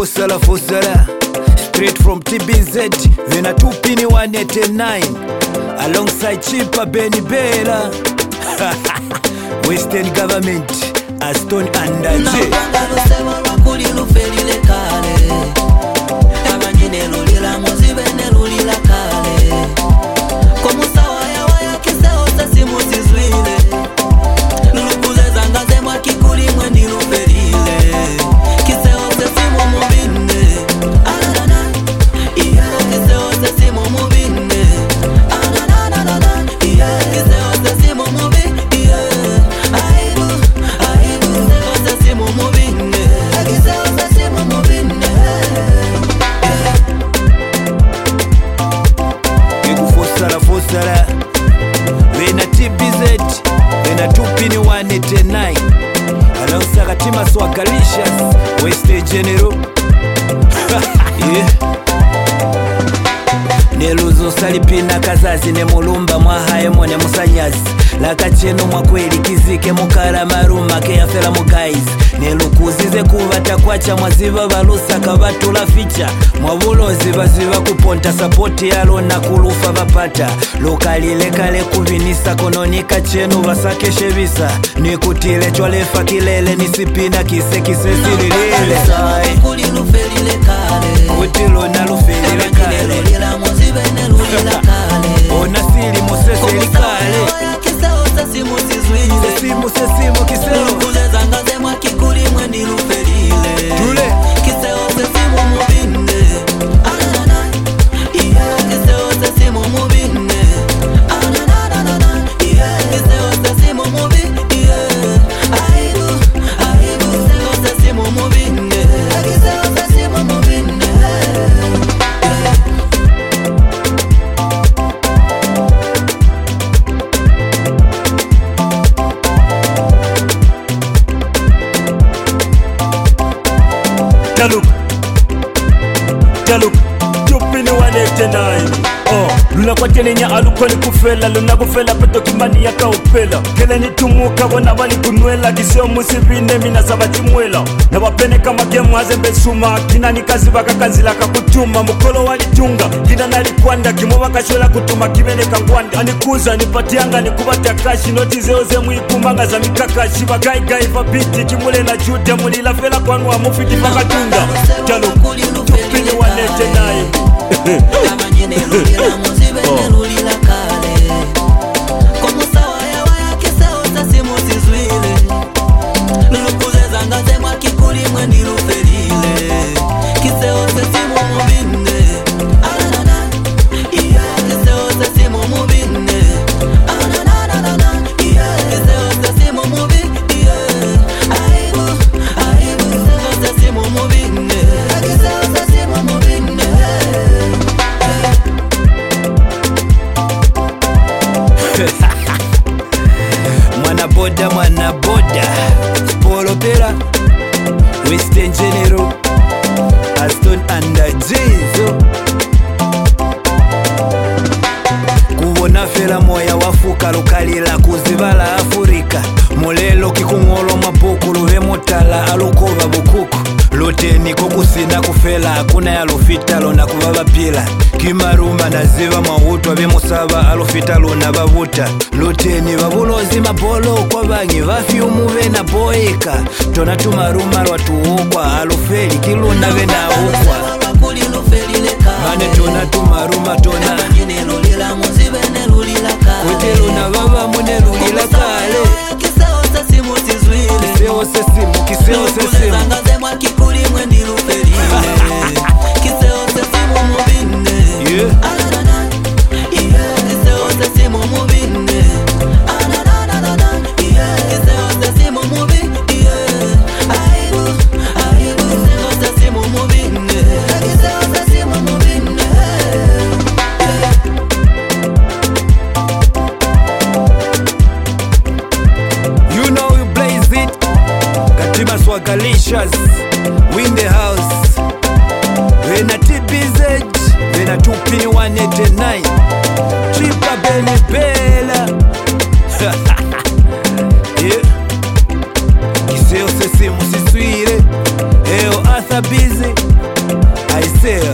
Fosala Fosala, straight from TBZ, Vena 2 Pini 189, alongside Chipa Benny Bella. Western government, Aston and J. Vena TBZ, Vena 2 Pini 189, alongside Tima Swagalicious, Western General. Neluzo salipina kazazi ne mulumba mwahaye mone musanyazi lakacheno mwakweli kizike mukara maruma ke yafela mugaizi nelukuzize kubata kwacha mwaziva balusaka batula ficha mwabulozi baziva kuponta sapoti yalo na kulufa bapata lokalile kale kuvinisa kononika chenu basakeshe bisa nikutile chwalefa kilele nisipina kise sililile kulilufelile kale kutilo na lufelile kale ona sili moseseli kale sesimu kiseo kuleza ngaze mwa kikuli mwendi lufelile tule kiseo sesimu mubinde ananana iya kiseo sesimu mubinde ananana iya kiseo sesimu mubinde aibu kiseo sesimu mubinde kiseo sesimu mubinde Jaluk 2 Pini 189. Luna kwa telenya alukoni kufela luna kufela peto kimani ya kaupela kele ni tumuka wana wali kunwela kiseo musibine mina sabachimwela na wapene kama gemu hazembe suma kina ni kazi waka kazi laka kutuma mukolo wali tunga kina nalikuanda kimo waka shola kutuma kibene kangwanda anikuza nipatianga nikubatia kashi noti zeoze muikumanga za mikakashi wagai gai vabiti kimule na jude mulila fela kwa nwa mufiti paka tunda Jaluk 2 Pini 189. Lulila kale como sawaya waya kiseo sasimu sizwile lulukuleza ngaze mwa kikuli mwendi lufelile kiseo sasimu mubinde ananana iya kiseo sasimu mubinde ananana iya kiseo sasimu mubinde aibu kiseo sasimu mubinde kiseo sasimu mubinde. Mwana boda Polo Pera Western General Aston and Jizo kubona fela moya wafuka lukalila kuzibala Afrika mulelo kikungolo mapuku luve mutala alukoba bukuku luteni kokusina kufela hakuna ya lufita lona kubaba pila kimaruma na ziva mawutwa bemusaba alufita lona babuta luteni babulozi mapolo kwa bangi vafyumu vena boeka tona tumaruma lwatuukwa alufeli kiluna vena ukwa mane tona tumaruma tona kuti luna baba mune lulila kale kiseo sesimu kikuli mwendi lufelile kiseo sesimu mubinde ananana iya kiseo sesimu mubinde ananana iya kiseo sesimu mubinde aibu kiseo sesimu mubinde kiseo sesimu mubinde. You know you blaze it Tima Swagalicious, win the house. Vena TBZ, Vena 2 Pini 189, Chipa Benny Bella. Yeah. Kiseo sesimu siswire, Eo Arthur Busy. sell.